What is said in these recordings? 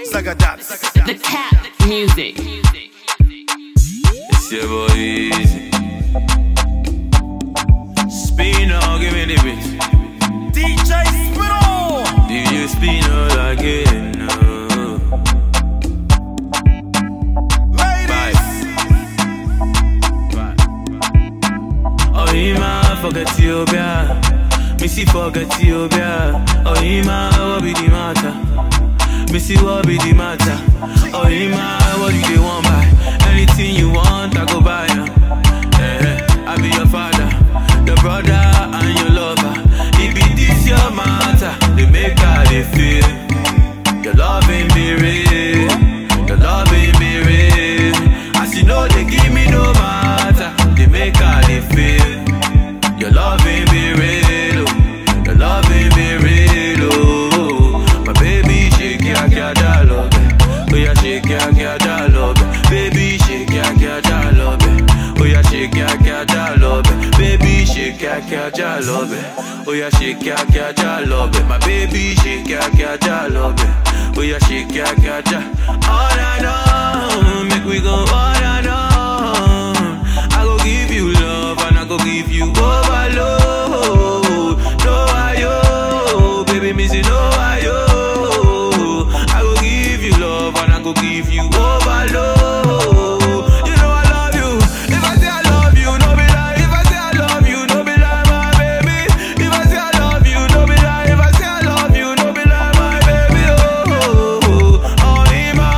The Cap Music. It's your boy Easy. Spino, give me the beat. DJ Spino. DJ Spino again. Ladies. Oh, Ima, forget Ethiopia. Missy, forget Ethiopia. Oh, Ima, what be the matter? Missy, what be the matter? Oh, Ima, what do they want buy? Anything you want, I go buy ya. I be your father, your brother, and your lover. It be this your matter, they make how they feel. Your loving be real, your loving be real. As you know, they give me no matter, they make how they feel. Your loving be real, your loving be real. My baby, shake ya, love. Oh yeah, shake ya, love. Baby, shake ya, love. Oh yeah, shake ya, love. Baby, shake ya, love. Oh yeah, shake ya, love. My baby, shake ya, love. Oh yeah, shake ya, all I know, make we go all I know. I go give you love and I go give you overload. No ayo, baby, missy no ayo. I go give you love and I go give you overload. You know I love you. If I say I love you, no be lie. If I say I love you, no be lie, my baby. If I say I love you, no be lie. If I say I love you, no be lie, my baby. Oh, Ima,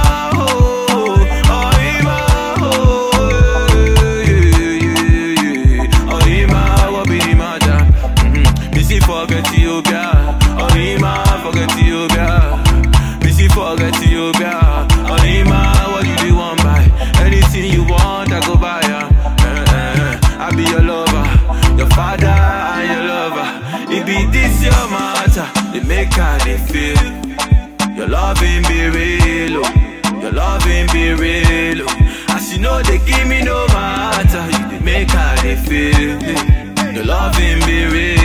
oh, Ima, what be the matter? Missy, forget Ethiopia. Oh, Ima, forget Ethiopia. Missy, forget Ethiopia. Oh, Ima, what do they want buy? Anything you want, I go buy ya. I be your lover, your father and your lover. It be this your matter, they make how they feel. Your loving be real, oh. Your loving be real, oh. As you know, they give me no matter, you they make how they feel. Your loving be real.